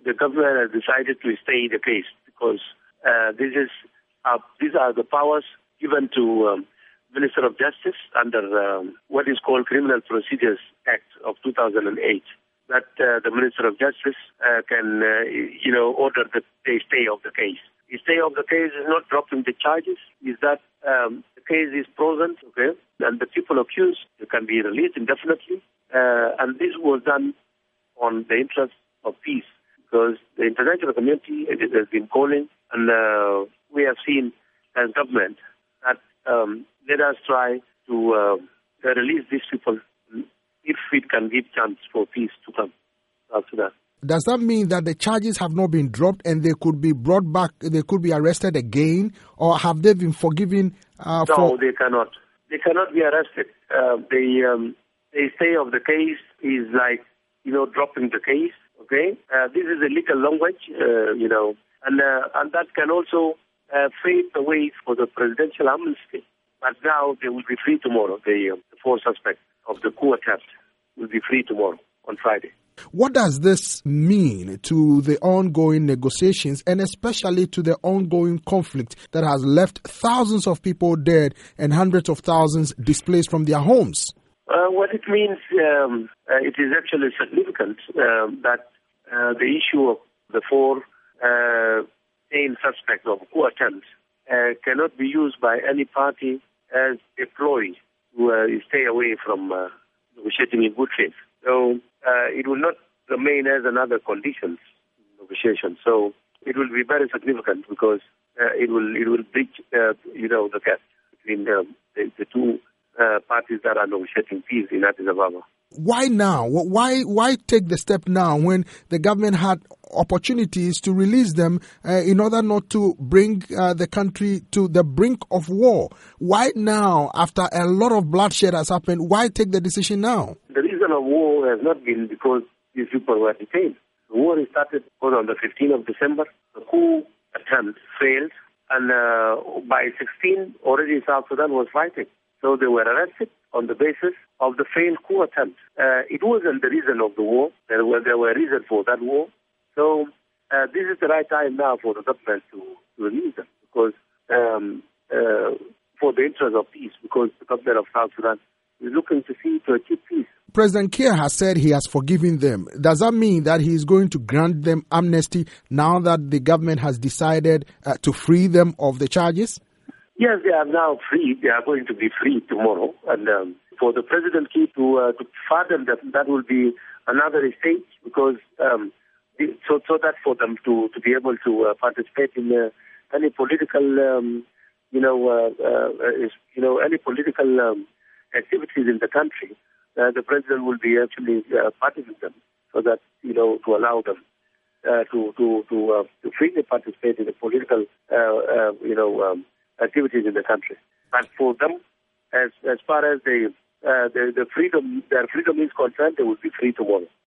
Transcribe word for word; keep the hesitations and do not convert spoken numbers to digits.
the government has decided to stay the case because uh, this is uh, these are the powers given to um, Minister of Justice under um, what is called Criminal Procedures Act of two thousand eight. That uh, the Minister of Justice uh, can, uh, you know, order the, the stay of the case. The stay of the case is not dropping the charges, is that um, the case is frozen, okay, and the people accused can be released indefinitely. Uh, and this was done on the interest of peace because the international community has been calling, and uh, we have seen as government that um, let us try to uh, release these people if it can give chance for peace to come after that. Does that mean that the charges have not been dropped and they could be brought back, they could be arrested again, or have they been forgiven? Uh, no, for... they cannot. They cannot be arrested. Uh, the, um, the stay of the case is like, you know, dropping the case, okay? Uh, this is a legal language, uh, you know, and, uh, and that can also uh, fade the way for the presidential amnesty. But now they will be free tomorrow. The, uh, the four suspects of the coup attempt will be free tomorrow on Friday. What does this mean to the ongoing negotiations and especially to the ongoing conflict that has left thousands of people dead and hundreds of thousands displaced from their homes? Uh, what it means, um, uh, it is actually significant um, that uh, the issue of the four uh, main suspects of coup attempts uh, cannot be used by any party as a ploy to uh, stay away from uh, negotiating in good faith. So uh, it will not remain as another condition negotiation. So it will be very significant because uh, it will it will bridge uh, you know the gap between the, the, the two uh, parties that are negotiating peace in Addis Ababa. Why now? Why why take the step now when the government had opportunities to release them uh, in order not to bring uh, the country to the brink of war? Why now, after a lot of bloodshed has happened, why take the decision now? The reason of war has not been because these people were detained. The war started on the fifteenth of December. The coup attempt failed, and uh, by sixteen, already South Sudan was fighting. So they were arrested on the basis of the failed coup attempt. Uh, it wasn't the reason of the war. There were there were reasons for that war. So uh, this is the right time now for the government to, to release them because um, uh, for the interest of peace, because the government of South Sudan is looking to see to achieve peace. President Kiir has said he has forgiven them. Does that mean that he is going to grant them amnesty now that the government has decided uh, to free them of the charges? Yes, they are now free. They are going to be free tomorrow. And um, for the President Kiir to, uh, to pardon them, that will be another stage because um, so so that for them to, to be able to uh, participate in uh, any political, um, you know, uh, uh, is, you know, any political um, activities in the country, uh, the President will be actually uh, pardoning them so that, you know, to allow them uh, to to to, uh, to freely participate in the political, uh, uh, you know, um, activities in the country. But for them, as as far as they, uh, the, the freedom, their freedom is concerned, they will be free tomorrow.